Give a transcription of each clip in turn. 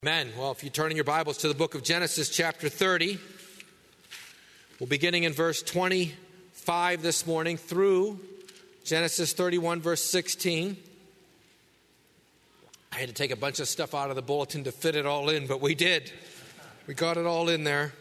Amen. Well, if you turn in your Bibles to the book of Genesis chapter 30, we're beginning in verse 25 this morning through Genesis 31 verse 16. I had to take a bunch of stuff out of the bulletin to fit it all in, but we did. We got it all in there.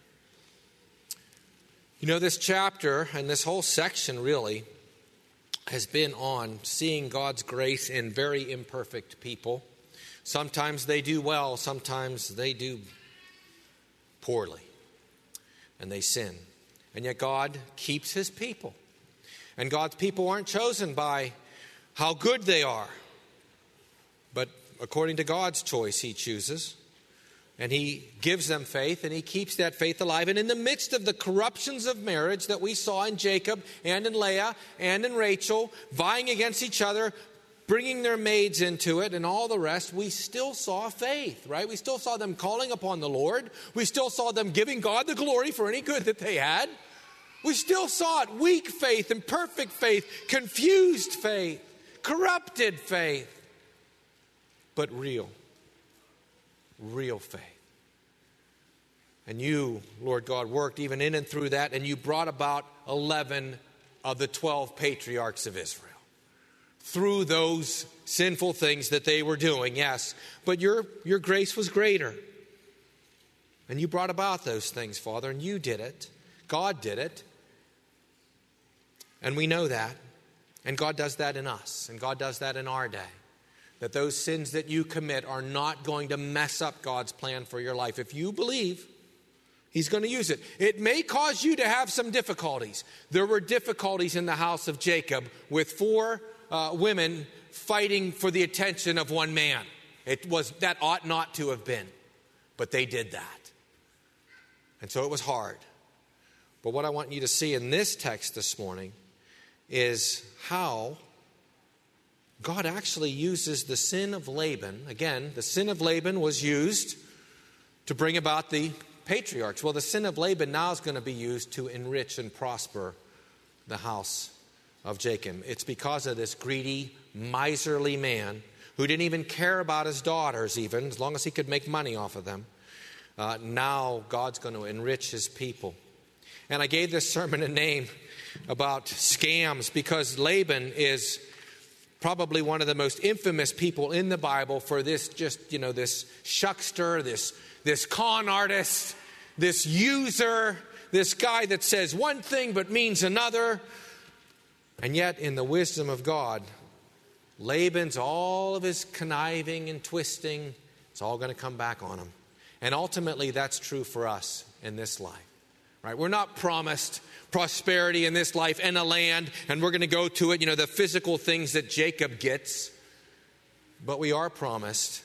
You know, this chapter and this whole section really has been on seeing God's grace in very imperfect people. Sometimes they do well, sometimes they do poorly, and they sin. And yet God keeps his people. And God's people aren't chosen by how good they are, but according to God's choice, he chooses. And he gives them faith, and he keeps that faith alive. And in the midst of the corruptions of marriage that we saw in Jacob and in Leah and in Rachel, vying against each other, bringing their maids into it and all the rest, we still saw faith, right? We still saw them calling upon the Lord. We still saw them giving God the glory for any good that they had. We still saw it, weak faith, imperfect faith, confused faith, corrupted faith, but real faith. And you, Lord God, worked even in and through that, and you brought about 11 of the 12 patriarchs of Israel through those sinful things that they were doing, yes. But your grace was greater. And you brought about those things, Father, and you did it. God did it. And we know that. And God does that in us. And God does that in our day. That those sins that you commit are not going to mess up God's plan for your life. If you believe, he's going to use it. It may cause you to have some difficulties. There were difficulties in the house of Jacob with four women fighting for the attention of one man. That ought not to have been, but they did that. And so it was hard. But what I want you to see in this text this morning is how God actually uses the sin of Laban. Again, the sin of Laban was used to bring about the patriarchs. Well, the sin of Laban now is going to be used to enrich and prosper the house of Jacob. It's because of this greedy, miserly man who didn't even care about his daughters even, as long as he could make money off of them. Now God's going to enrich his people. And I gave this sermon a name about scams because Laban is probably one of the most infamous people in the Bible for this this shuckster, this con artist, this user, this guy that says one thing but means another. And yet, in the wisdom of God, Laban's all of his conniving and twisting, it's all going to come back on him. And ultimately, that's true for us in this life. Right? We're not promised prosperity in this life and a land, and we're going to go to it, the physical things that Jacob gets. But we are promised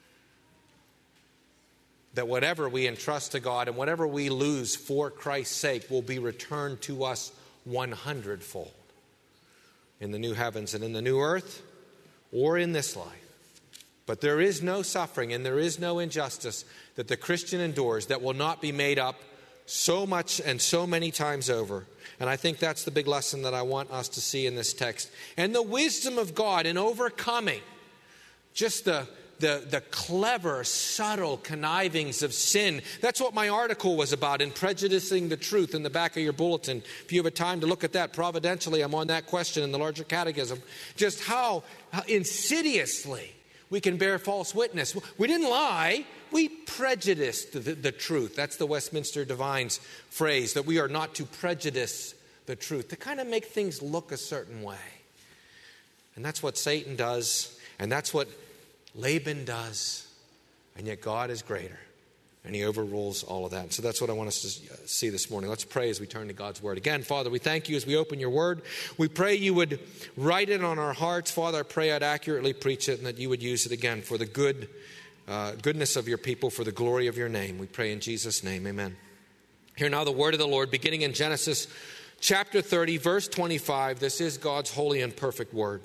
that whatever we entrust to God and whatever we lose for Christ's sake will be returned to us 100-fold. In the new heavens and in the new earth, or in this life. But there is no suffering and there is no injustice that the Christian endures that will not be made up so much and so many times over. And I think that's the big lesson that I want us to see in this text. And the wisdom of God in overcoming just the clever, subtle connivings of sin. That's what my article was about in Prejudicing the Truth in the back of your bulletin. If you have a time to look at that, providentially, I'm on that question in the larger catechism. Just how insidiously we can bear false witness. We didn't lie. We prejudiced the truth. That's the Westminster Divines phrase, that we are not to prejudice the truth, to kind of make things look a certain way. And that's what Satan does, and that's what Laban does, and yet God is greater, and he overrules all of that. So that's what I want us to see this morning. Let's pray as we turn to God's Word. Again, Father, we thank you as we open your Word. We pray you would write it on our hearts. Father, I pray I'd accurately preach it and that you would use it again for the goodness of your people, for the glory of your name. We pray in Jesus' name, amen. Hear now the word of the Lord, beginning in Genesis chapter 30, verse 25. This is God's holy and perfect word.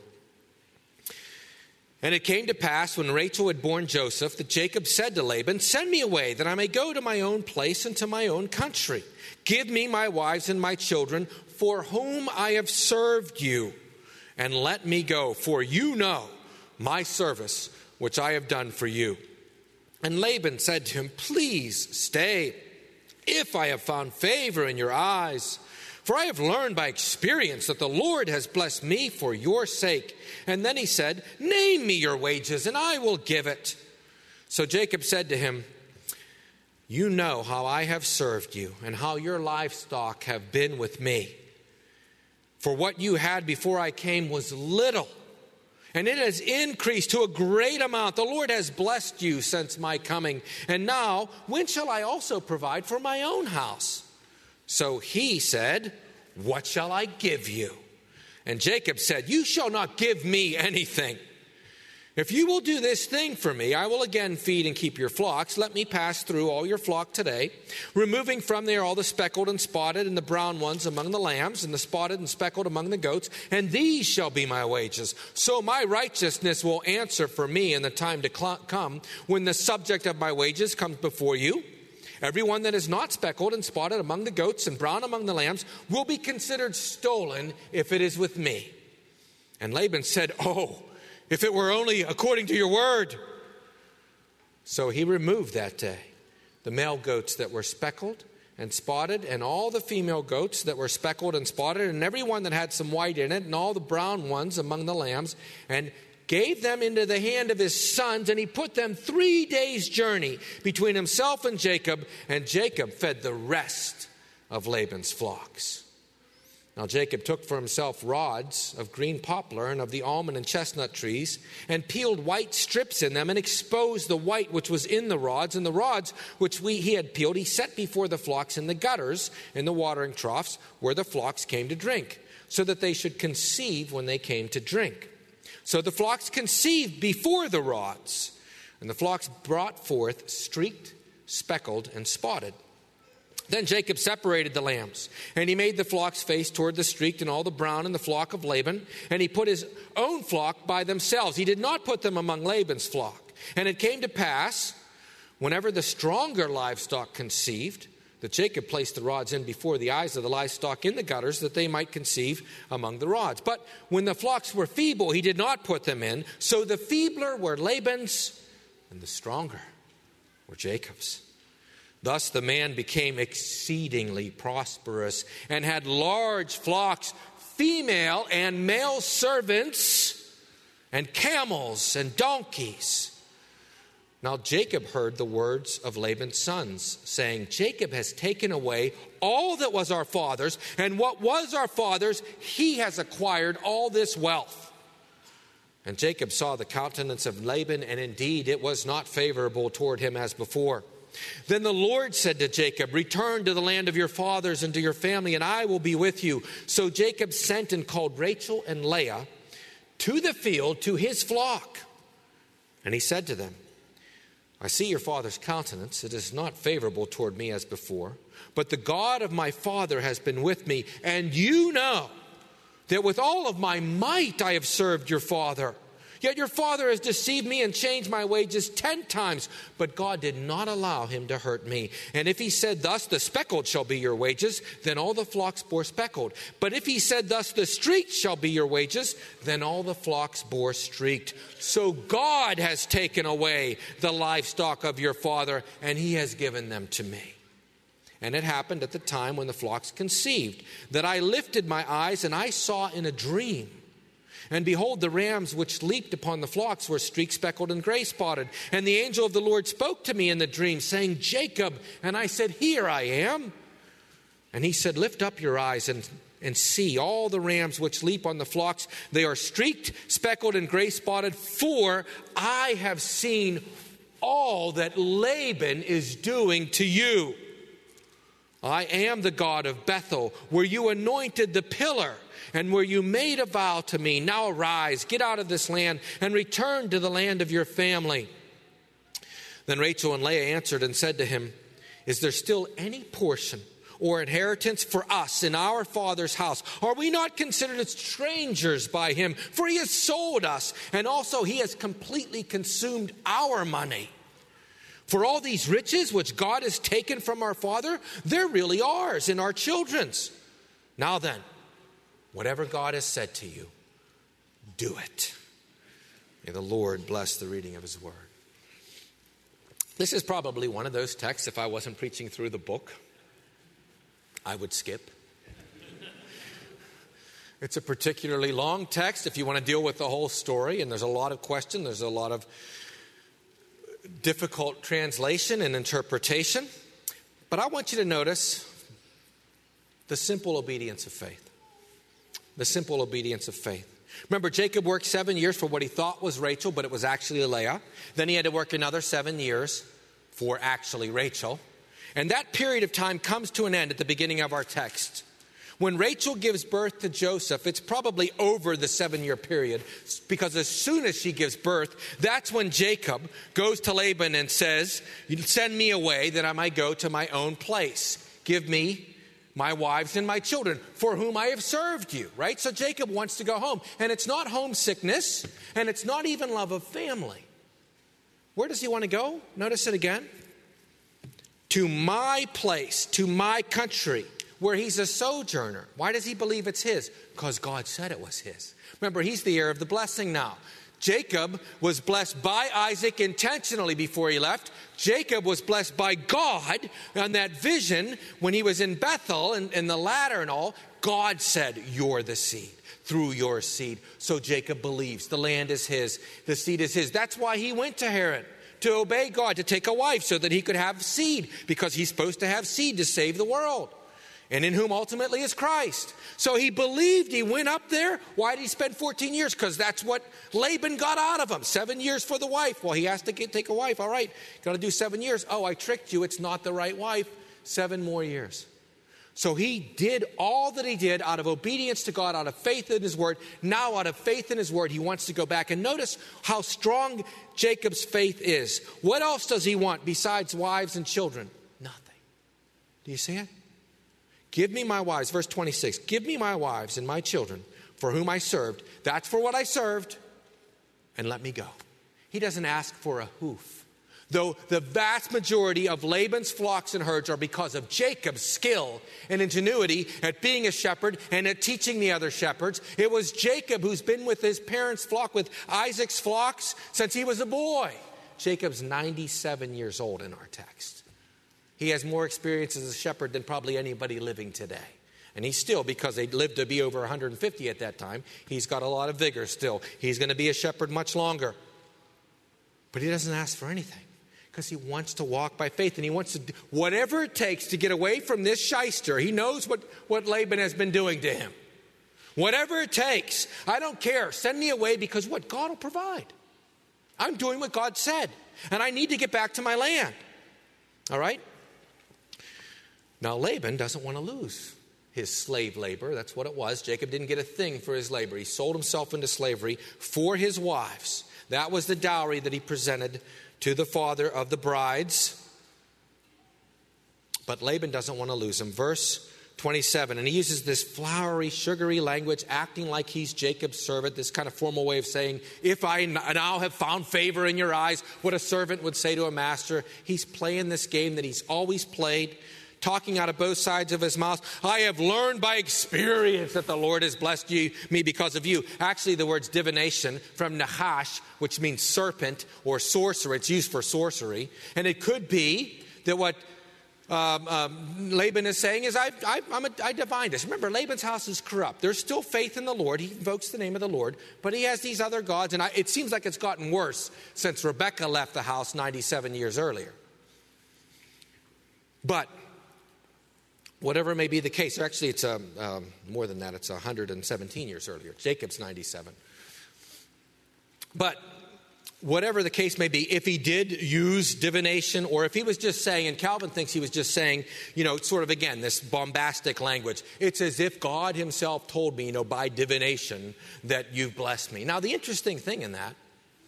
And it came to pass when Rachel had borne Joseph that Jacob said to Laban, "Send me away that I may go to my own place and to my own country. Give me my wives and my children for whom I have served you, and let me go, for you know my service which I have done for you." And Laban said to him, "Please stay, if I have found favor in your eyes. For I have learned by experience that the Lord has blessed me for your sake." And then he said, "Name me your wages, and I will give it." So Jacob said to him, "You know how I have served you, and how your livestock have been with me. For what you had before I came was little, and it has increased to a great amount. The Lord has blessed you since my coming. And now, when shall I also provide for my own house?" So he said, "What shall I give you?" And Jacob said, "You shall not give me anything. If you will do this thing for me, I will again feed and keep your flocks. Let me pass through all your flock today, removing from there all the speckled and spotted and the brown ones among the lambs, and the spotted and speckled among the goats, and these shall be my wages. So my righteousness will answer for me in the time to come, when the subject of my wages comes before you. Everyone that is not speckled and spotted among the goats and brown among the lambs will be considered stolen if it is with me." And Laban said, "Oh, if it were only according to your word." So he removed that day the male goats that were speckled and spotted, and all the female goats that were speckled and spotted, and every one that had some white in it, and all the brown ones among the lambs, and gave them into the hand of his sons, and he put them 3 days' journey between himself and Jacob fed the rest of Laban's flocks. Now Jacob took for himself rods of green poplar and of the almond and chestnut trees, and peeled white strips in them, and exposed the white which was in the rods. And the rods which he had peeled he set before the flocks in the gutters, in the watering troughs, where the flocks came to drink, so that they should conceive when they came to drink. So the flocks conceived before the rods, and the flocks brought forth streaked, speckled, and spotted. Then Jacob separated the lambs, and he made the flocks face toward the streaked and all the brown in the flock of Laban, and he put his own flock by themselves. He did not put them among Laban's flock. And it came to pass, whenever the stronger livestock conceived, that Jacob placed the rods in before the eyes of the livestock in the gutters, that they might conceive among the rods. But when the flocks were feeble, he did not put them in. So the feebler were Laban's, and the stronger were Jacob's. Thus the man became exceedingly prosperous, and had large flocks, female and male servants, and camels and donkeys. Now Jacob heard the words of Laban's sons, saying, "Jacob has taken away all that was our father's, and what was our father's, he has acquired all this wealth." And Jacob saw the countenance of Laban, and indeed it was not favorable toward him as before. Then the Lord said to Jacob, "Return to the land of your fathers and to your family, and I will be with you." So Jacob sent and called Rachel and Leah to the field to his flock. And he said to them, "I see your father's countenance. It is not favorable toward me as before. But the God of my father has been with me. And you know that with all of my might I have served your father. Yet your father has deceived me and changed my wages 10 times. But God did not allow him to hurt me. And if he said thus, the speckled shall be your wages, then all the flocks bore speckled. But if he said thus, the streaked shall be your wages, then all the flocks bore streaked. So God has taken away the livestock of your father, and he has given them to me. And it happened at the time when the flocks conceived, that I lifted my eyes, and I saw in a dream. And behold, the rams which leaped upon the flocks were streaked, speckled, and gray spotted. And the angel of the Lord spoke to me in the dream, saying, Jacob. And I said, Here I am. And he said, Lift up your eyes and see all the rams which leap on the flocks. They are streaked, speckled, and gray spotted. For I have seen all that Laban is doing to you. I am the God of Bethel, where you anointed the pillar, and where you made a vow to me. Now arise, get out of this land, and return to the land of your family. Then Rachel and Leah answered and said to him, Is there still any portion or inheritance for us in our father's house? Are we not considered as strangers by him? For he has sold us, and also he has completely consumed our money. For all these riches which God has taken from our father, they're really ours and our children's. Now then, whatever God has said to you, do it. May the Lord bless the reading of his word. This is probably one of those texts, if I wasn't preaching through the book, I would skip. It's a particularly long text if you want to deal with the whole story, and there's a lot of question, there's a lot of difficult translation and interpretation. But I want you to notice the simple obedience of faith. The simple obedience of faith. Remember, Jacob worked 7 years for what he thought was Rachel, but it was actually Leah. Then he had to work another 7 years for actually Rachel. And that period of time comes to an end at the beginning of our text. When Rachel gives birth to Joseph, it's probably over the 7-year period, because as soon as she gives birth, that's when Jacob goes to Laban and says, "Send me away that I might go to my own place. Give me my wives and my children, for whom I have served you," right? So Jacob wants to go home. And it's not homesickness, and it's not even love of family. Where does he want to go? Notice it again. To my place, to my country, where he's a sojourner. Why does he believe it's his? Because God said it was his. Remember, he's the heir of the blessing now. Jacob was blessed by Isaac intentionally before he left. Jacob was blessed by God on that vision when he was in Bethel and the ladder and all. God said, "You're the seed, through your seed." So Jacob believes the land is his, the seed is his. That's why he went to Haran, to obey God, to take a wife so that he could have seed, because he's supposed to have seed to save the world, and in whom ultimately is Christ. So he believed, he went up there. Why did he spend 14 years? Because that's what Laban got out of him. 7 years for the wife. Well, he has to take a wife. All right, got to do 7 years. Oh, I tricked you. It's not the right wife. 7 more years. So he did all that he did out of obedience to God, out of faith in his word. Now out of faith in his word, he wants to go back. And notice how strong Jacob's faith is. What else does he want besides wives and children? Nothing. Do you see it? Give me my wives, verse 26, give me my wives and my children for whom I served. That's for what I served, and let me go. He doesn't ask for a hoof. Though the vast majority of Laban's flocks and herds are because of Jacob's skill and ingenuity at being a shepherd and at teaching the other shepherds. It was Jacob who's been with his parents' flock, with Isaac's flocks, since he was a boy. Jacob's 97 years old in our text. He has more experience as a shepherd than probably anybody living today. And he's still, because they lived to be over 150 at that time, he's got a lot of vigor still. He's going to be a shepherd much longer. But he doesn't ask for anything, because he wants to walk by faith, and he wants to do whatever it takes to get away from this shyster. He knows what Laban has been doing to him. Whatever it takes. I don't care. Send me away, because what? God will provide. I'm doing what God said, and I need to get back to my land. All right? Now, Laban doesn't want to lose his slave labor. That's what it was. Jacob didn't get a thing for his labor. He sold himself into slavery for his wives. That was the dowry that he presented to the father of the brides. But Laban doesn't want to lose him. Verse 27, and he uses this flowery, sugary language, acting like he's Jacob's servant, this kind of formal way of saying, "If I now have found favor in your eyes," what a servant would say to a master. He's playing this game that he's always played, talking out of both sides of his mouth. "I have learned by experience that the Lord has blessed me because of you." Actually, the word's divination from Nahash, which means serpent or sorcerer. It's used for sorcery. And it could be that what Laban is saying is, I divined this. Remember, Laban's house is corrupt. There's still faith in the Lord. He invokes the name of the Lord. But he has these other gods. And it seems like it's gotten worse since Rebekah left the house 97 years earlier. But whatever may be the case, or actually it's more than that, it's 117 years earlier. Jacob's 97. But whatever the case may be, if he did use divination, or if he was just saying, and Calvin thinks he was just saying, sort of again, this bombastic language. It's as if God himself told me, by divination that you've blessed me. Now, the interesting thing in that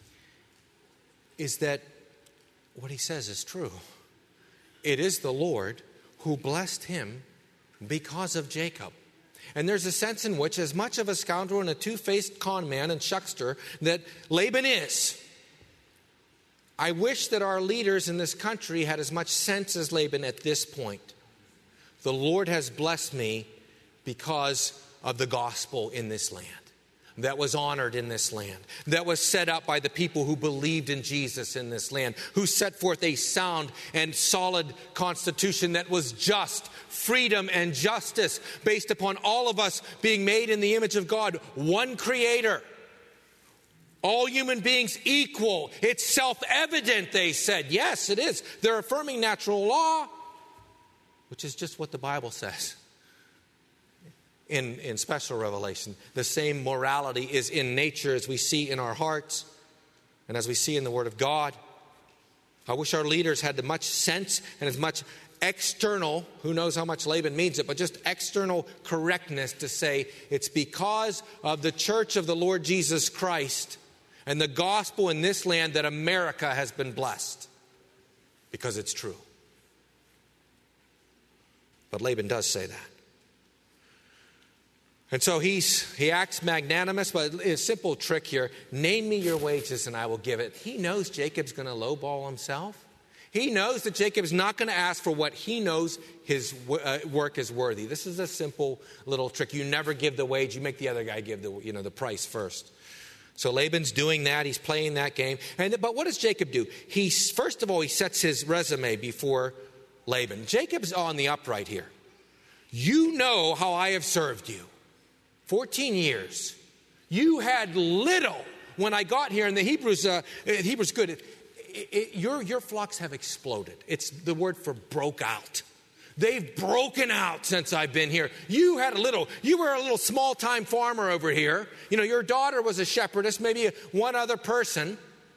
is that what he says is true. It is the Lord who blessed him because of Jacob. And there's a sense in which, as much of a scoundrel and a two-faced con man and shuckster that Laban is, I wish that our leaders in this country had as much sense as Laban at this point. The Lord has blessed me because of the gospel in this land. that was honored in this land, that was set up by the people who believed in Jesus in this land, who set forth a sound and solid constitution that was just, freedom and justice based upon all of us being made in the image of God, one Creator. All human beings equal. It's self-evident, they said. Yes, it is. They're affirming natural law, which is just what the Bible says. In special revelation, the same morality is in nature as we see in our hearts and as we see in the Word of God. I wish our leaders had as much sense and as much external, who knows how much Laban means it, but just external correctness to say it's because of the church of the Lord Jesus Christ and the gospel in this land that America has been blessed, because it's true. But Laban does say that. And so he acts magnanimous, but a simple trick here. Name me your wages and I will give it. He knows Jacob's going to lowball himself. He knows that Jacob's not going to ask for what he knows his work is worthy. This is a simple little trick. You never give the wage. You make the other guy give the price first. So Laban's doing that. He's playing that game. But what does Jacob do? First of all, he sets his resume before Laban. Jacob's on the upright here. You know how I have served you. 14 years. You had little when I got here, and the Hebrew's good. Your flocks have exploded. It's the word for broke out. They've broken out since I've been here. You had a little. You were a little small-time farmer over here. Your daughter was a shepherdess, maybe one other person.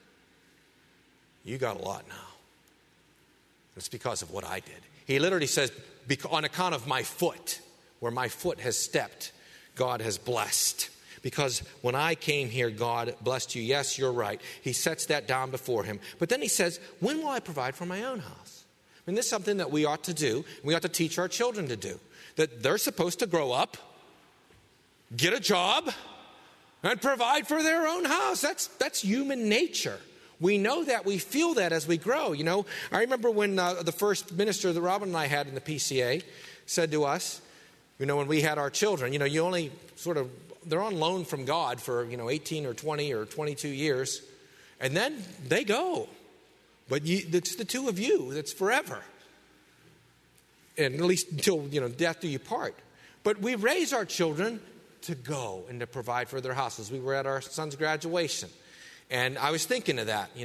You got a lot now. It's because of what I did. He literally says, on account of my foot, where my foot has stepped, God has blessed. Because when I came here, God blessed you. Yes, you're right. He sets that down before him. But then he says, when will I provide for my own house? I mean, this is something that we ought to do. We ought to teach our children to do. That they're supposed to grow up, get a job, and provide for their own house. That's human nature. We know that. We feel that as we grow. I remember when the first minister that Robin and I had in the PCA said to us, when we had our children, you only they're on loan from God for, 18 or 20 or 22 years. And then they go. But it's the two of you. It's forever. And at least until, death do you part. But we raise our children to go and to provide for their houses. We were at our son's graduation. And I was thinking of that,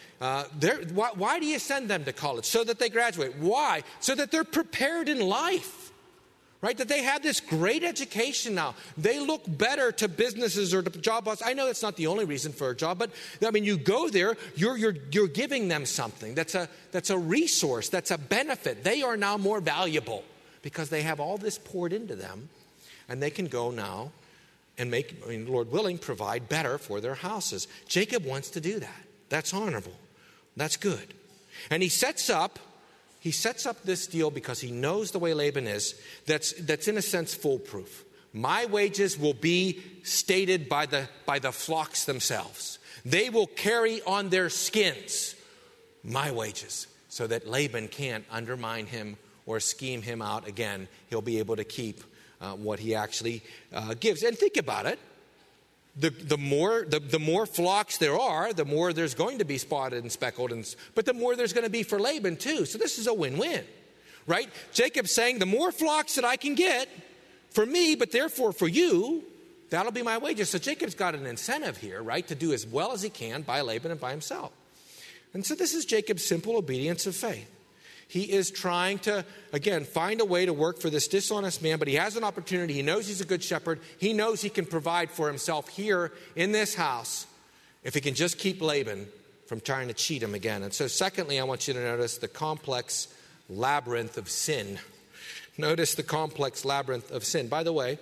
Why do you send them to college? So that they graduate. Why? So that they're prepared in life. Right? That they have this great education now. They look better to businesses or to job offers. I know that's not the only reason for a job, but you go there, you're giving them something. That's a resource. That's a benefit. They are now more valuable because they have all this poured into them, and they can go now and Lord willing, provide better for their houses. Jacob wants to do that. That's honorable. That's good. And he sets up this deal because he knows the way Laban is, that's in a sense foolproof. My wages will be stated by the flocks themselves. They will carry on their skins my wages so that Laban can't undermine him or scheme him out again. He'll be able to keep what he actually gives. And think about it. The more flocks there are, the more there's going to be spotted and speckled, but the more there's going to be for Laban too. So this is a win-win, right? Jacob's saying the more flocks that I can get for me, but therefore for you, that'll be my wages. So Jacob's got an incentive here, right, to do as well as he can by Laban and by himself. And so this is Jacob's simple obedience of faith. He is trying to, again, find a way to work for this dishonest man, but he has an opportunity. He knows he's a good shepherd. He knows he can provide for himself here in this house if he can just keep Laban from trying to cheat him again. And so secondly, I want you to notice the complex labyrinth of sin. Notice the complex labyrinth of sin. By the way,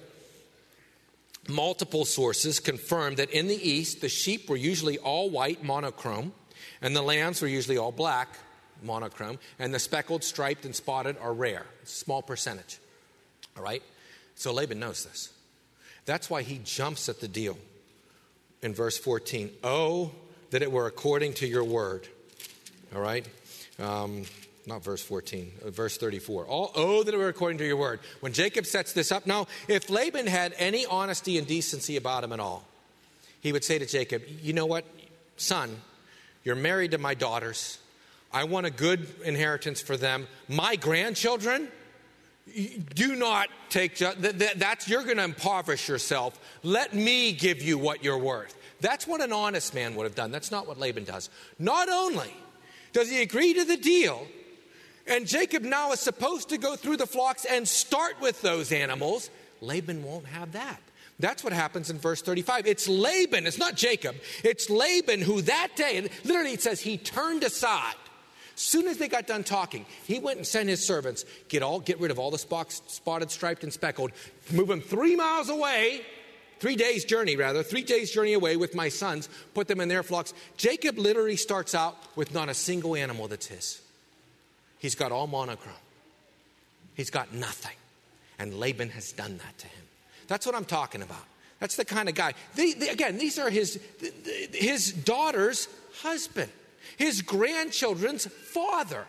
multiple sources confirm that in the East, the sheep were usually all white, monochrome, and the lambs were usually all black, monochrome, and the speckled, striped, and spotted are rare. It's a small percentage. All right? So Laban knows this. That's why he jumps at the deal in verse 14. Oh, that it were according to your word. All right? Not verse 14, verse 34. Oh, that it were according to your word. When Jacob sets this up, now, if Laban had any honesty and decency about him at all, he would say to Jacob, you know what, son, you're married to my daughters. I want a good inheritance for them. My grandchildren, do not take, you're going to impoverish yourself. Let me give you what you're worth. That's what an honest man would have done. That's not what Laban does. Not only does he agree to the deal, and Jacob now is supposed to go through the flocks and start with those animals, Laban won't have that. That's what happens in verse 35. It's Laban, it's not Jacob. It's Laban who that day, and literally it says he turned aside. As soon as they got done talking, he went and sent his servants, get rid of all the spotted, striped, and speckled, move them 3 miles away, 3 days journey away with my sons, put them in their flocks. Jacob literally starts out with not a single animal that's his. He's got all monochrome. He's got nothing. And Laban has done that to him. That's what I'm talking about. That's the kind of guy. Again, these are his daughter's husband, his grandchildren's father.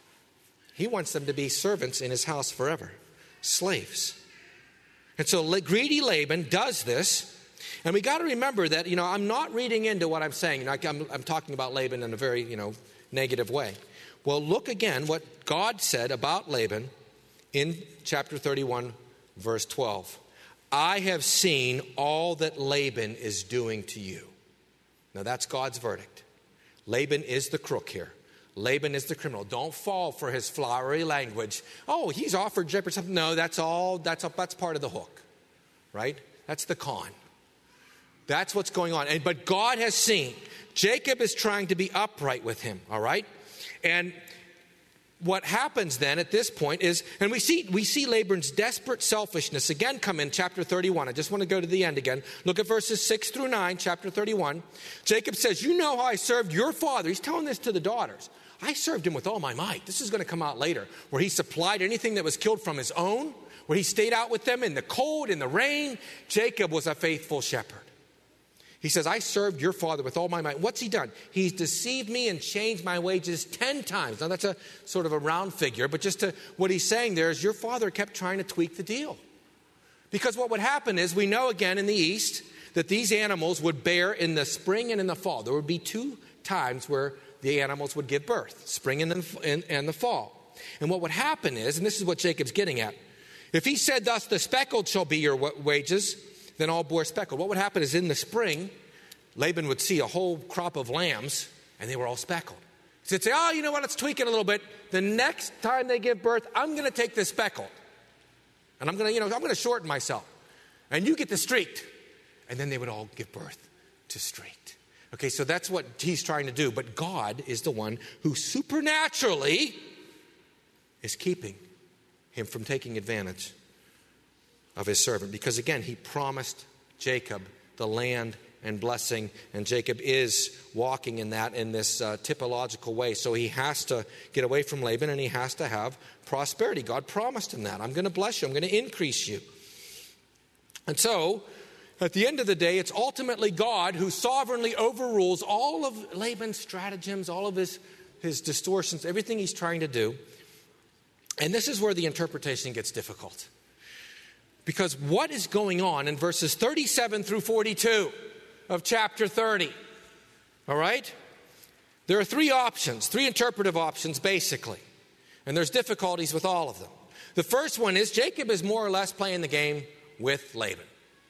He wants them to be servants in his house forever, slaves. And so greedy Laban does this. And we got to remember that, I'm not reading into what I'm saying. I'm talking about Laban in a very, negative way. Well, look again what God said about Laban in chapter 31, verse 12. I have seen all that Laban is doing to you. Now that's God's verdict. Laban is the crook here. Laban is the criminal. Don't fall for his flowery language. Oh, he's offered Jacob something. No, that's part of the hook, right? That's the con. That's what's going on. But God has seen. Jacob is trying to be upright with him, all right? And what happens then at this point is, and we see Laban's desperate selfishness again come in chapter 31. I just want to go to the end again. Look at verses 6 through 9, chapter 31. Jacob says, you know how I served your father. He's telling this to the daughters. I served him with all my might. This is going to come out later, where he supplied anything that was killed from his own, where he stayed out with them in the cold, in the rain. Jacob was a faithful shepherd. He says, I served your father with all my might. What's he done? He's deceived me and changed my wages 10 times. Now, that's a sort of a round figure, but what he's saying there is your father kept trying to tweak the deal. Because what would happen is, we know again in the East that these animals would bear in the spring and in the fall. There would be 2 times where the animals would give birth, spring and the fall. And what would happen is, and this is what Jacob's getting at, if he said, thus the speckled shall be your wages, then all bore speckled. What would happen is in the spring, Laban would see a whole crop of lambs, and they were all speckled. So he'd say, oh, you know what, let's tweak it a little bit. The next time they give birth, I'm going to take the speckled. And I'm going to shorten myself. And you get the streaked. And then they would all give birth to streaked. Okay, so that's what he's trying to do. But God is the one who supernaturally is keeping him from taking advantage of his servant, because again, he promised Jacob the land and blessing, and Jacob is walking in this typological way. So he has to get away from Laban, and he has to have prosperity. God promised him that. I'm going to bless you. I'm going to increase you. And so, at the end of the day, it's ultimately God who sovereignly overrules all of Laban's stratagems, all of his distortions, everything he's trying to do. And this is where the interpretation gets difficult. Because what is going on in verses 37 through 42 of chapter 30? All right? There are 3 options, 3 interpretive options basically. And there's difficulties with all of them. The first one is Jacob is more or less playing the game with Laban.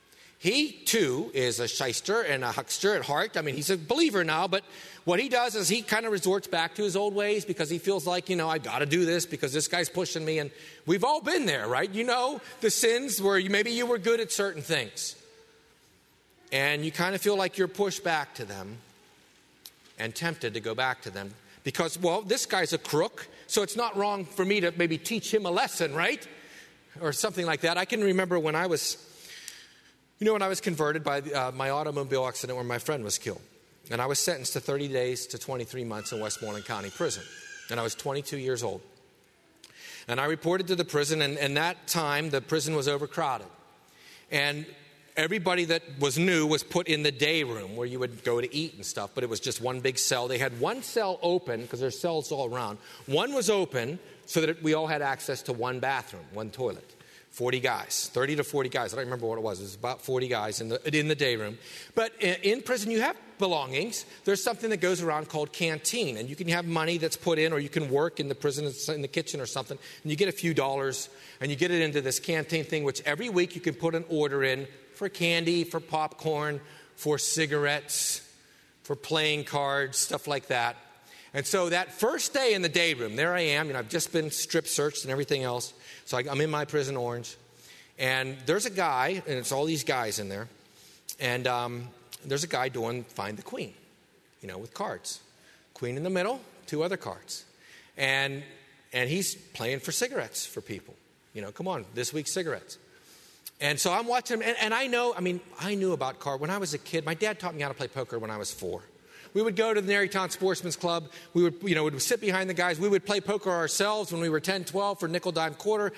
He too is a shyster and a huckster at heart. I mean, he's a believer now, but what he does is he kind of resorts back to his old ways because he feels like, I got to do this because this guy's pushing me. And we've all been there, right? The sins where maybe you were good at certain things. And you kind of feel like you're pushed back to them and tempted to go back to them because, well, this guy's a crook, so it's not wrong for me to maybe teach him a lesson, right? Or something like that. I can remember when I was converted by my automobile accident where my friend was killed. And I was sentenced to 30 days to 23 months in Westmoreland County Prison. And I was 22 years old. And I reported to the prison, and that time the prison was overcrowded. And everybody that was new was put in the day room where you would go to eat and stuff, but it was just one big cell. They had one cell open, because there's cells all around. One was open so that we all had access to one bathroom, one toilet. 40 guys, 30 to 40 guys. I don't remember what it was. It was about 40 guys in the day room. But in prison, you have belongings. There's something that goes around called canteen. And you can have money that's put in, or you can work in the prison in the kitchen or something. And you get a few dollars, and you get it into this canteen thing, which every week you can put an order in for candy, for popcorn, for cigarettes, for playing cards, stuff like that. And so that first day in the day room, there I am. I've just been strip searched and everything else. So I'm in my prison orange. And there's a guy, and it's all these guys in there. And there's a guy doing Find the Queen, with cards. Queen in the middle, 2 other cards. And he's playing for cigarettes for people. Come on, this week's cigarettes. And so I'm watching him, and I knew about cards. When I was a kid, my dad taught me how to play poker when I was 4. We would go to the Narrytown Sportsman's Club. We would sit behind the guys. We would play poker ourselves when we were 10, 12 for nickel, dime, quarter.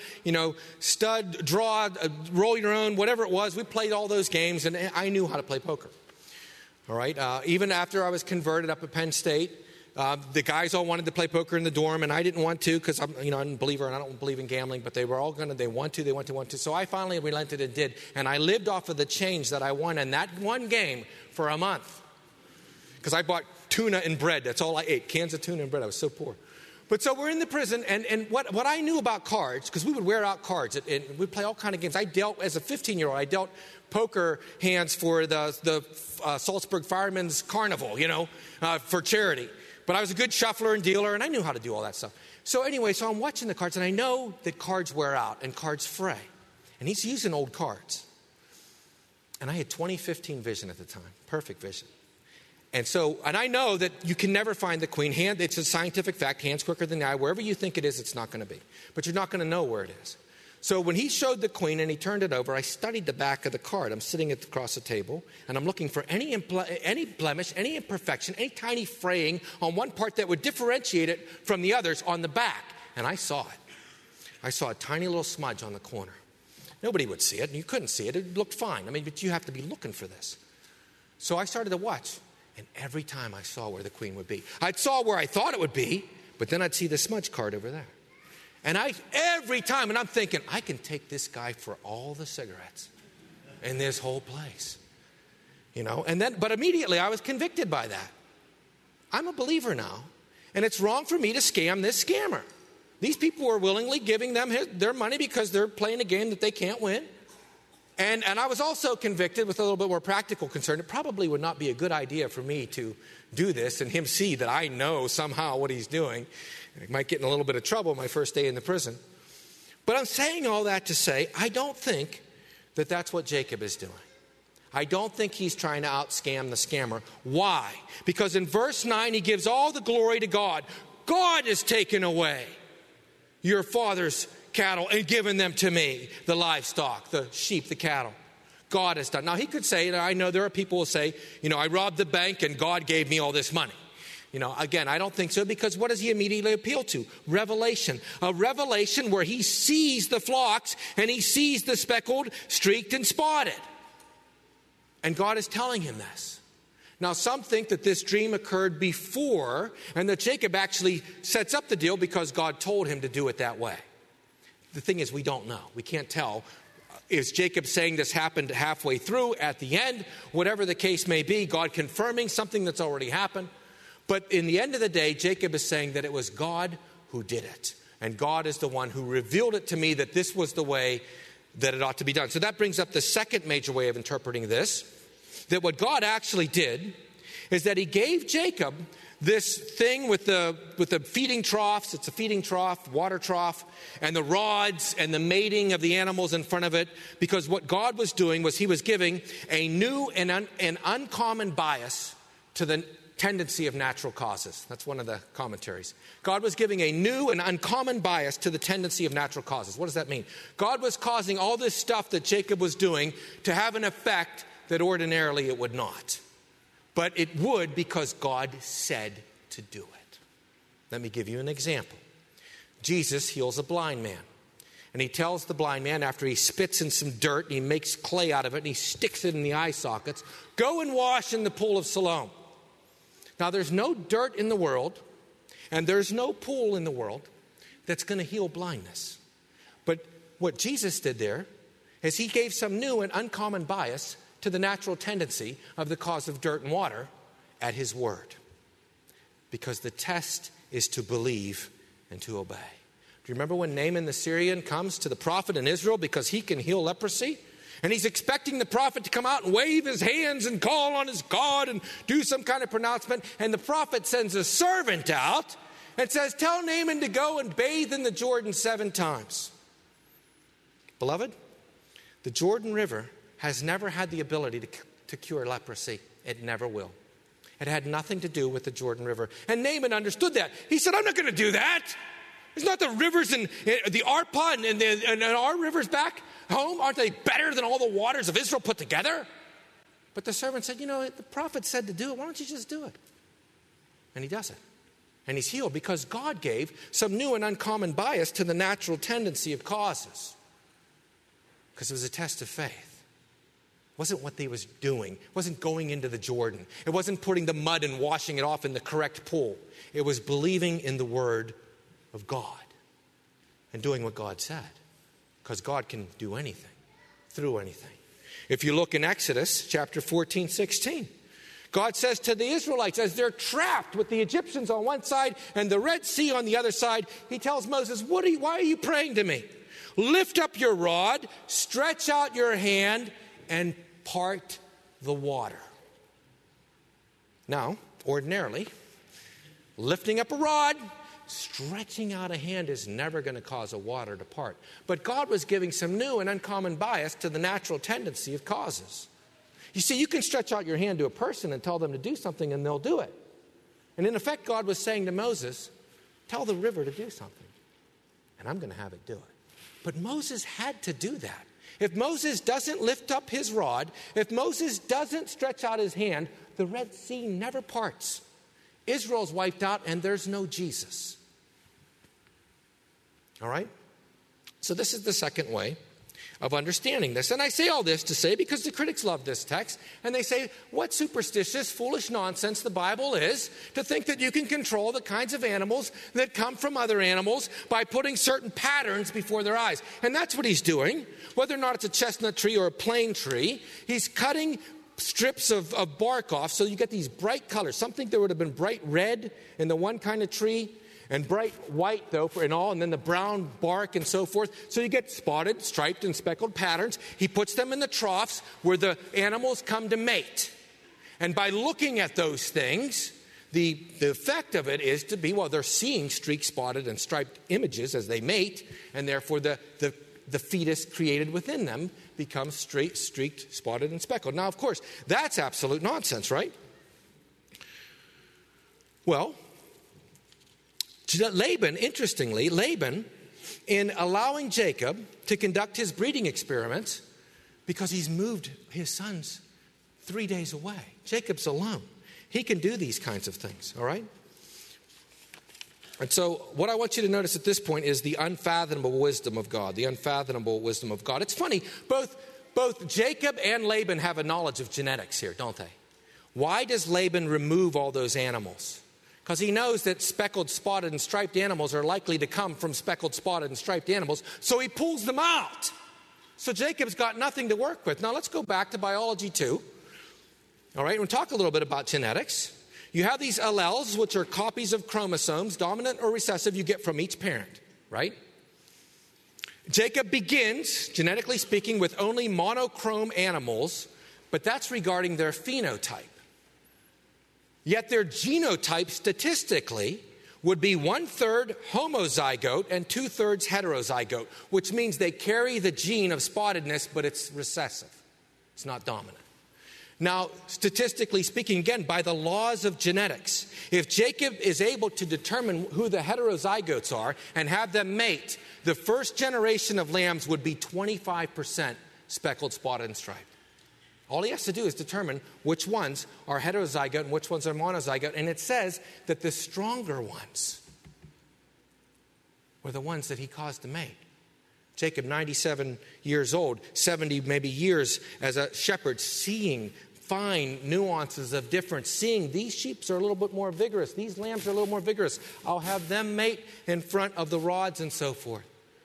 Stud, draw, roll your own, whatever it was. We played all those games, and I knew how to play poker. All right. Even after I was converted up at Penn State, the guys all wanted to play poker in the dorm, and I didn't want to because I'm a believer and I don't believe in gambling. But they were all they want to. So I finally relented and did, and I lived off of the change that I won in that one game for a month. Because I bought tuna and bread. That's all I ate. Cans of tuna and bread. I was so poor. But so we're in the prison, and what I knew about cards, because we would wear out cards, and we'd play all kind of games. I dealt, as a 15-year-old, I dealt poker hands for the Salzburg Firemen's Carnival, for charity. But I was a good shuffler and dealer, and I knew how to do all that stuff. So anyway, I'm watching the cards, and I know that cards wear out and cards fray. And he's using old cards. And I had 20/15 vision at the time. Perfect vision. And I know that you can never find the queen. It's a scientific fact. Hand's quicker than the eye. Wherever you think it is, it's not going to be. But you're not going to know where it is. So when he showed the queen and he turned it over, I studied the back of the card. I'm sitting across the table, and I'm looking for any blemish, any imperfection, any tiny fraying on one part that would differentiate it from the others on the back. And I saw it. I saw a tiny little smudge on the corner. Nobody would see it, and you couldn't see it. It looked fine. But you have to be looking for this. So I started to watch. And every time I saw where the queen would be, I saw where I thought it would be, but then I'd see the smudge card over there. And every time, and I'm thinking, I can take this guy for all the cigarettes in this whole place. But immediately I was convicted by that. I'm a believer now, and it's wrong for me to scam this scammer. These people are willingly giving them their money because they're playing a game that they can't win. And I was also convicted with a little bit more practical concern. It probably would not be a good idea for me to do this and him see that I know somehow what he's doing. I might get in a little bit of trouble my first day in the prison. But I'm saying all that to say, I don't think that that's what Jacob is doing. I don't think he's trying to out-scam the scammer. Why? Because in verse 9, he gives all the glory to God. God has taken away your father's cattle and given them to me, the livestock, the sheep, the cattle. God has done. Now he could say, and I know there are people who say, I robbed the bank and God gave me all this money. Again, I don't think so, because what does he immediately appeal to? Revelation. A revelation where he sees the flocks and he sees the speckled, streaked, and spotted. And God is telling him this. Now, some think that this dream occurred before and that Jacob actually sets up the deal because God told him to do it that way. The thing is, we don't know. We can't tell. Is Jacob saying this happened halfway through, at the end? Whatever the case may be, God confirming something that's already happened. But in the end of the day, Jacob is saying that it was God who did it. And God is the one who revealed it to me that this was the way that it ought to be done. So that brings up the second major way of interpreting this. That what God actually did is that he gave Jacob this thing with the feeding troughs. It's a feeding trough, water trough, and the rods and the mating of the animals in front of it. Because what God was doing was he was giving a new and uncommon bias to the tendency of natural causes. That's one of the commentaries. God was giving a new and uncommon bias to the tendency of natural causes. What does that mean? God was causing all this stuff that Jacob was doing to have an effect that ordinarily it would not. But it would because God said to do it. Let me give you an example. Jesus heals a blind man. And he tells the blind man, after he spits in some dirt, and he makes clay out of it, and he sticks it in the eye sockets, go and wash in the pool of Siloam. Now, there's no dirt in the world, and there's no pool in the world that's going to heal blindness. But what Jesus did there is he gave some new and uncommon bias to the natural tendency of the cause of dirt and water at his word. Because the test is to believe and to obey. Do you remember when Naaman the Syrian comes to the prophet in Israel because he can heal leprosy? And he's expecting the prophet to come out and wave his hands and call on his God and do some kind of pronouncement. And the prophet sends a servant out and says, tell Naaman to go and bathe in the Jordan 7 times. Beloved, the Jordan River has never had the ability to cure leprosy. It never will. It had nothing to do with the Jordan River. And Naaman understood that. He said, I'm not going to do that. It's not the rivers in the Arpah and our rivers back home. Aren't they better than all the waters of Israel put together? But the servant said, the prophet said to do it. Why don't you just do it? And he does it. And he's healed because God gave some new and uncommon bias to the natural tendency of causes. Because it was a test of faith. It wasn't what they was doing. It wasn't going into the Jordan. It wasn't putting the mud and washing it off in the correct pool. It was believing in the word of God and doing what God said. Because God can do anything, through anything. If you look in Exodus chapter 14, 16, God says to the Israelites, as they're trapped with the Egyptians on one side and the Red Sea on the other side, he tells Moses, why are you praying to me? Lift up your rod, stretch out your hand, and part the water. Now, ordinarily, lifting up a rod, stretching out a hand is never going to cause a water to part. But God was giving some new and uncommon bias to the natural tendency of causes. You see, you can stretch out your hand to a person and tell them to do something and they'll do it. And in effect, God was saying to Moses, tell the river to do something, and I'm going to have it do it. But Moses had to do that. If Moses doesn't lift up his rod, if Moses doesn't stretch out his hand, the Red Sea never parts. Israel's wiped out and there's no Jesus. All right? So this is the second way of understanding this. And I say all this to say, because the critics love this text, and they say, what superstitious, foolish nonsense the Bible is to think that you can control the kinds of animals that come from other animals by putting certain patterns before their eyes. And that's what he's doing. Whether or not it's a chestnut tree or a plane tree, he's cutting strips of bark off so you get these bright colors. Something that would have been bright red in the one kind of tree, and bright white, though, and then the brown bark and so forth. So you get spotted, striped, and speckled patterns. He puts them in the troughs where the animals come to mate. And by looking at those things, the effect of it is to be, they're seeing streaked, spotted, and striped images as they mate, and therefore the fetus created within them becomes streaked, spotted, and speckled. Now, of course, that's absolute nonsense, right? Well, interestingly, Laban, in allowing Jacob to conduct his breeding experiments, because he's moved his sons 3 days away. Jacob's alone. He can do these kinds of things, all right? And so what I want you to notice at this point is the unfathomable wisdom of God, the unfathomable wisdom of God. It's funny, both Jacob and Laban have a knowledge of genetics here, don't they? Why does Laban remove all those animals? Because he knows that speckled, spotted, and striped animals are likely to come from speckled, spotted, and striped animals, so he pulls them out. So Jacob's got nothing to work with. Now let's go back to biology too. All right, we'll talk a little bit about genetics. You have these alleles, which are copies of chromosomes, dominant or recessive, you get from each parent, right? Jacob begins, genetically speaking, with only monochrome animals, but that's regarding their phenotype. Yet their genotype statistically would be 1/3 homozygote and 2/3 heterozygote, which means they carry the gene of spottedness, but it's recessive. It's not dominant. Now, statistically speaking, again, by the laws of genetics, if Jacob is able to determine who the heterozygotes are and have them mate, the first generation of lambs would be 25% speckled, spotted, and striped. All he has to do is determine which ones are heterozygote and which ones are monozygote. And it says that the stronger ones were the ones that he caused to mate. Jacob, 97 years old, 70 maybe years as a shepherd, seeing fine nuances of difference, seeing these sheep are a little bit more vigorous, these lambs are a little more vigorous. I'll have them mate in front of the rods and so forth.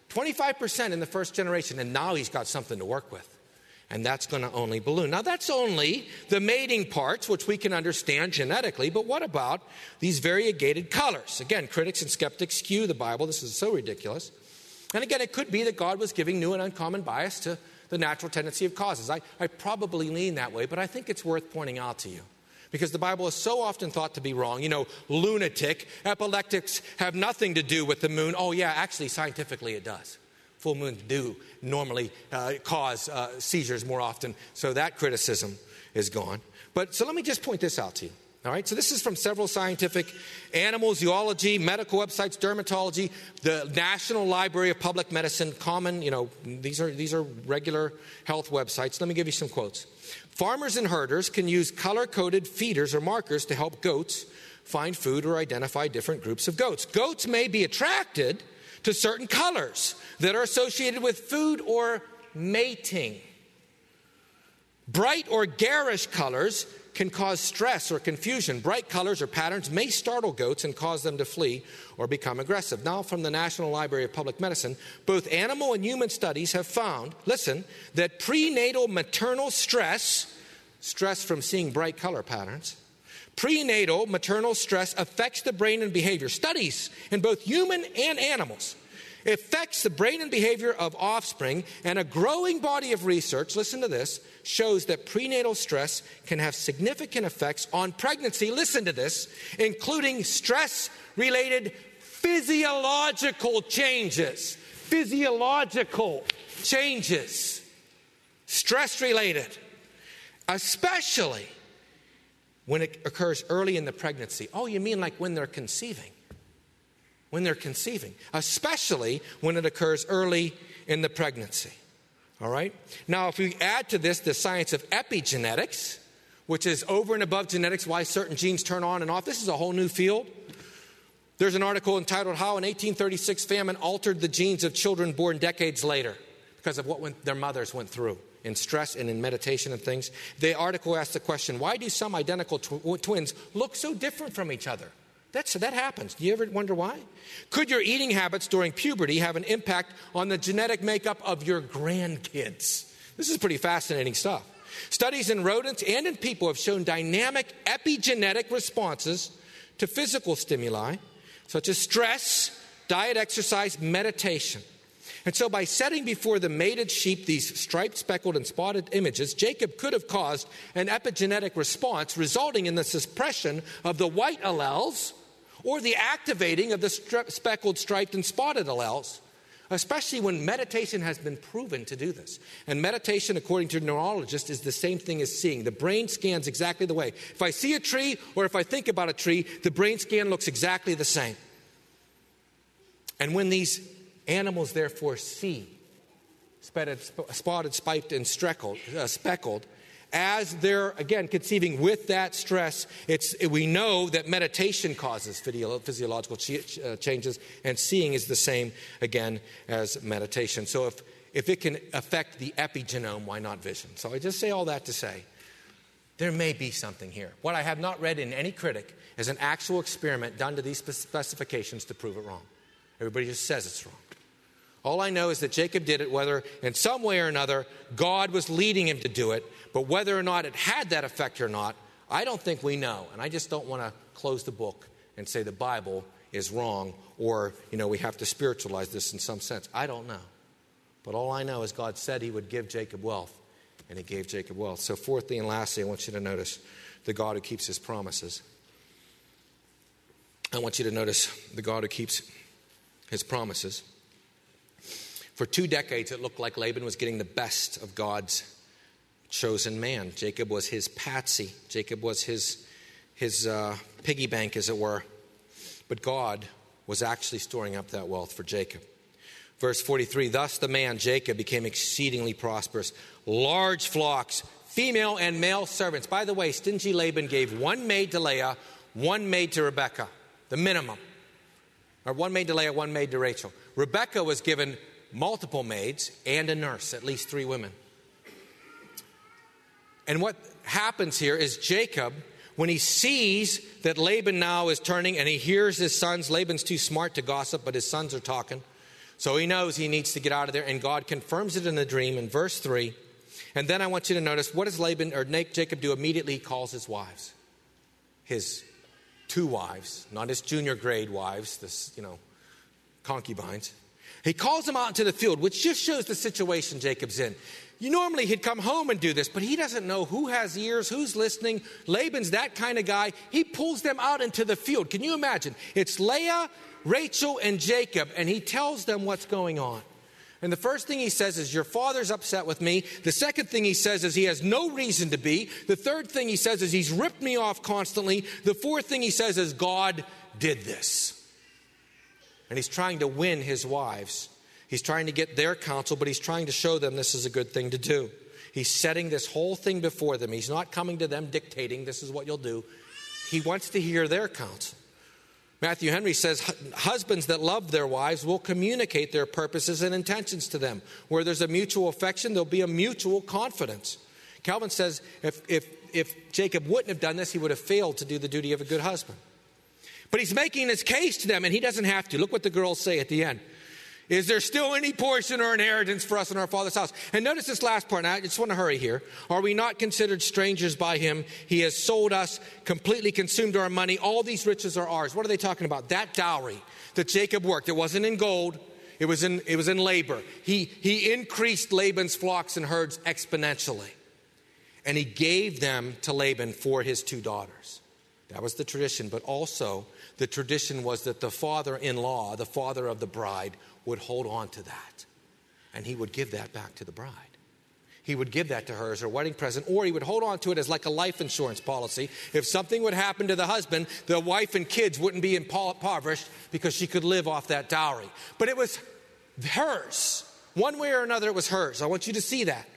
25% in the first generation, and now he's got something to work with. And that's going to only balloon. Now, that's only the mating parts, which we can understand genetically, but what about these variegated colors? Again, critics and skeptics skew the Bible. This is so ridiculous. And again, it could be that God was giving new and uncommon bias to the natural tendency of causes. I probably lean that way, but I think it's worth pointing out to you. Because the Bible is so often thought to be wrong. You know, lunatic, epileptics have nothing to do with the moon. Oh yeah, actually scientifically it does. Full moons do normally cause seizures more often. So that criticism is gone. But so let me just point this out to you. All right, so this is from several scientific animal zoology, medical websites, dermatology, the National Library of Public Medicine, common, these are regular health websites. Let me give you some quotes. Farmers and herders can use color-coded feeders or markers to help goats find food or identify different groups of goats. Goats may be attracted to certain colors that are associated with food or mating. Bright or garish colors can cause stress or confusion. Bright colors or patterns may startle goats and cause them to flee or become aggressive. Now, from the National Library of Public Medicine, both animal and human studies have found, listen, that prenatal maternal stress from seeing bright color patterns, prenatal maternal stress affects the brain and behavior. Studies in both human and animals affects the brain and behavior of offspring, and a growing body of research, listen to this, shows that prenatal stress can have significant effects on pregnancy, listen to this, including stress-related physiological changes. Physiological changes. Stress-related. Especially when it occurs early in the pregnancy. Oh, you mean like when they're conceiving? When they're conceiving, especially when it occurs early in the pregnancy. All right? Now, if we add to this the science of epigenetics, which is over and above genetics, why certain genes turn on and off, this is a whole new field. There's an article entitled How an 1836 Famine Altered the Genes of Children Born Decades Later because of what their mothers went through in stress and in meditation and things. The article asks the question, why do some identical twins look so different from each other? That happens. Do you ever wonder why? Could your eating habits during puberty have an impact on the genetic makeup of your grandkids? This is pretty fascinating stuff. Studies in rodents and in people have shown dynamic epigenetic responses to physical stimuli, such as stress, diet, exercise, meditation. And so by setting before the mated sheep these striped, speckled, and spotted images, Jacob could have caused an epigenetic response resulting in the suppression of the white alleles or the activating of the speckled, striped, and spotted alleles, especially when meditation has been proven to do this. And meditation, according to neurologists, is the same thing as seeing. The brain scans exactly the way. If I see a tree or if I think about a tree, the brain scan looks exactly the same. And when these animals therefore see spotted, spiked, and speckled, as they're, again, conceiving with that stress, we know that meditation causes physiological changes, and seeing is the same, again, as meditation. So if it can affect the epigenome, why not vision? So I just say all that to say, there may be something here. What I have not read in any critic is an actual experiment done to these specifications to prove it wrong. Everybody just says it's wrong. All I know is that Jacob did it, whether in some way or another God was leading him to do it, but whether or not it had that effect or not, I don't think we know. And I just don't want to close the book and say the Bible is wrong or, we have to spiritualize this in some sense. I don't know. But all I know is God said he would give Jacob wealth, and he gave Jacob wealth. So fourthly and lastly, I want you to notice the God who keeps his promises. I want you to notice the God who keeps his promises. For 2 decades, it looked like Laban was getting the best of God's chosen man. Jacob was his patsy. Jacob was his piggy bank, as it were. But God was actually storing up that wealth for Jacob. Verse 43, thus the man, Jacob, became exceedingly prosperous. Large flocks, female and male servants. By the way, stingy Laban gave 1 maid to Leah, 1 maid to Rebekah, the minimum. Or 1 maid to Leah, 1 maid to Rachel. Rebekah was given multiple maids and a nurse, at least 3 women. And what happens here is Jacob, when he sees that Laban now is turning and he hears his sons, Laban's too smart to gossip, but his sons are talking. So he knows he needs to get out of there, and God confirms it in the dream in verse 3. And then I want you to notice, what does Jacob do immediately? He calls his wives. His 2 wives, not his junior grade wives, concubines. He calls them out into the field, which just shows the situation Jacob's in. Normally he'd come home and do this, but he doesn't know who has ears, who's listening. Laban's that kind of guy. He pulls them out into the field. Can you imagine? It's Leah, Rachel, and Jacob, and he tells them what's going on. And the first thing he says is, your father's upset with me. The second thing he says is he has no reason to be. The third thing he says is he's ripped me off constantly. The fourth thing he says is God did this. And he's trying to win his wives. He's trying to get their counsel, but he's trying to show them this is a good thing to do. He's setting this whole thing before them. He's not coming to them dictating, this is what you'll do. He wants to hear their counsel. Matthew Henry says, husbands that love their wives will communicate their purposes and intentions to them. Where there's a mutual affection, there'll be a mutual confidence. Calvin says, if Jacob wouldn't have done this, he would have failed to do the duty of a good husband. But he's making his case to them, and he doesn't have to. Look what the girls say at the end. Is there still any portion or inheritance for us in our father's house? And notice this last part. Now, I just want to hurry here. Are we not considered strangers by him? He has sold us, completely consumed our money. All these riches are ours. What are they talking about? That dowry that Jacob worked. It wasn't in gold. It was in labor. He increased Laban's flocks and herds exponentially. And he gave them to Laban for his 2 daughters. That was the tradition. But also, the tradition was that the father-in-law, the father of the bride, would hold on to that. And he would give that back to the bride. He would give that to her as her wedding present, or he would hold on to it as like a life insurance policy. If something would happen to the husband, the wife and kids wouldn't be impoverished because she could live off that dowry. But it was hers. One way or another, it was hers. I want you to see that.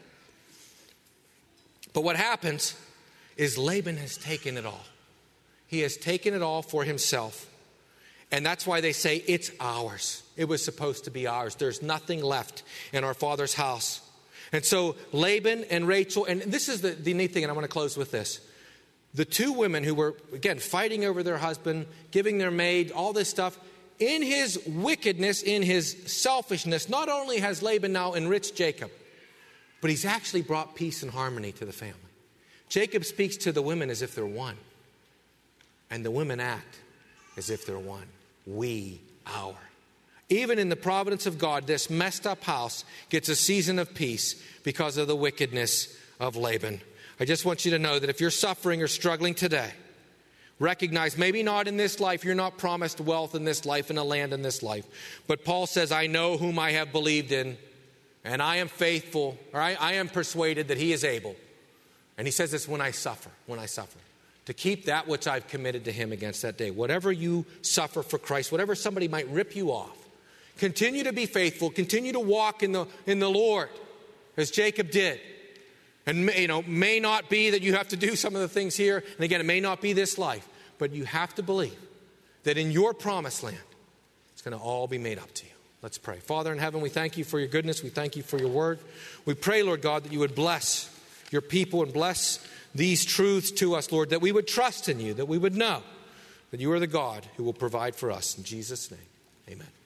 But what happens is Laban has taken it all. He has taken it all for himself. And that's why they say it's ours. It was supposed to be ours. There's nothing left in our father's house. And so Laban and Rachel, and this is the neat thing, and I want to close with this. The 2 women who were, again, fighting over their husband, giving their maid, all this stuff, in his wickedness, in his selfishness, not only has Laban now enriched Jacob, but he's actually brought peace and harmony to the family. Jacob speaks to the women as if they're one. And the women act as if they're one. We, our. Even in the providence of God, this messed up house gets a season of peace because of the wickedness of Laban. I just want you to know that if you're suffering or struggling today, recognize maybe not in this life, you're not promised wealth in this life and a land in this life. But Paul says, I know whom I have believed in, and I am faithful, or I am persuaded that he is able. And he says this when I suffer, to keep that which I've committed to him against that day. Whatever you suffer for Christ, whatever somebody might rip you off, continue to be faithful, continue to walk in the Lord, as Jacob did. And may not be that you have to do some of the things here, and again, it may not be this life, but you have to believe that in your promised land, it's going to all be made up to you. Let's pray. Father in heaven, we thank you for your goodness. We thank you for your word. We pray, Lord God, that you would bless your people and bless these truths to us, Lord, that we would trust in you, that we would know that you are the God who will provide for us. In Jesus' name, amen.